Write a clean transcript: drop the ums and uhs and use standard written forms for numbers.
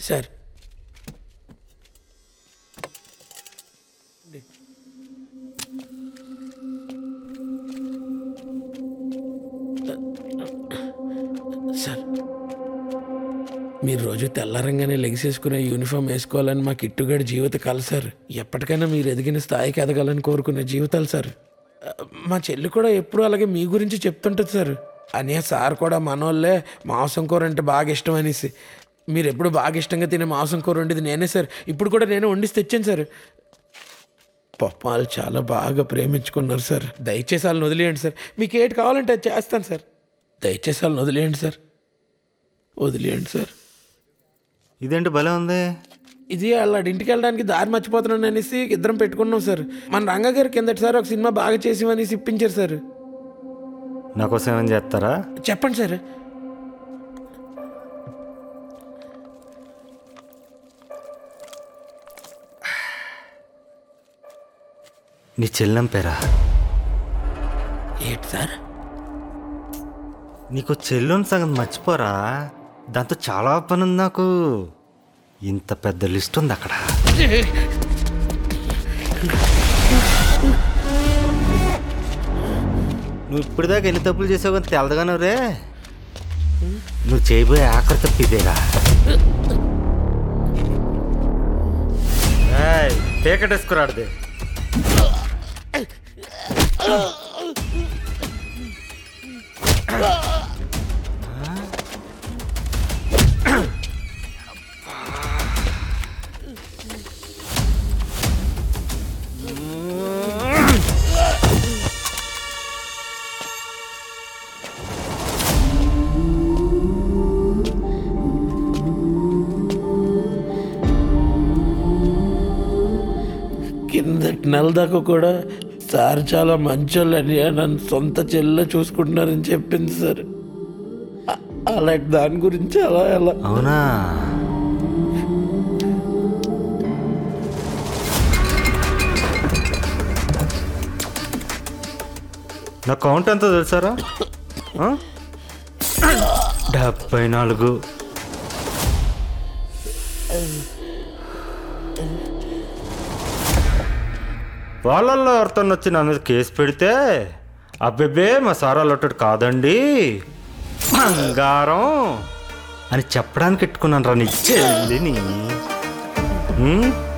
Sir sir మీరు రోజు తెల్లారంగానే లెగిసేసుకునే uniform వేసుకోవాలని మా కిట్టుగాడి జీవిత కల సార్. ఎప్పటికైనా మీరు ఎదిగిన స్థాయికి ఎదగాలని కోరుకునే జీవితాలు సార్. మా చెల్లి కూడా ఎప్పుడూ అలాగే మీ గురించి చెప్తుంటుంది సార్. అనే సార్ కూడా మనోళ్ళే మాంసం కూర అంటే బాగా ఇష్టం అనేసి. మీరు ఎప్పుడు బాగా ఇష్టంగా తినే మాంసం కూర వండేది నేనే సార్. ఇప్పుడు కూడా నేనే వండిసి తెచ్చాను సార్. పాపం వాళ్ళు చాలా బాగా ప్రేమించుకున్నారు సార్. దయచేసి వాళ్ళని వదిలేయండి సార్. మీకు ఏటి కావాలంటే అది చేస్తాను సార్. దయచేసి వాళ్ళని వదిలేయండి సార్. వదిలేయండి సార్. ఇదేంటి భలే ఉంది. ఇది వాళ్ళ ఇంటికి వెళ్ళడానికి దారి మర్చిపోతున్నాను అనేసి ఇద్దరం పెట్టుకున్నాం సార్. మన రంగగారు కిందటి సార్ ఒక సినిమా బాగా చేసిమనేసి ఇప్పించారు సార్. నాకోసం ఏమైనా చేస్తారా? చెప్పండి సార్. నీ చెల్లం పేరా? ఏంటి సార్? నీకు చెల్లుని సంగతి మర్చిపోరా. దాంతో చాలా పని ఉంది నాకు. ఇంత పెద్ద లిస్ట్ ఉంది అక్కడ. నువ్వు ఇప్పటిదాకా ఎన్ని తప్పులు చేసావు కానీ తెలదగాను రే. నువ్వు చేయబోయే ఆఖరి తప్పు ఇదేరా. పేకటేసుకురాడదే. కిందటి నెల దాకా కూడా సార్ చాలా మంచోళ్ళని నన్ను సొంత చెల్లె చూసుకుంటున్నారని చెప్పింది సార్. అలాంటి దాని గురించి అలా ఎలా? అవునా? నా కౌంట్ ఎంతో తెలుసారా? 74. వాళ్ళల్లో ఎవరితో వచ్చి నా మీద కేసు పెడితే అబ్బెబ్బే మా సారా లొట్టడు కాదండి బంగారం అని చెప్పడానికి ఎట్టుకున్నాను రా నీ చెల్లిని.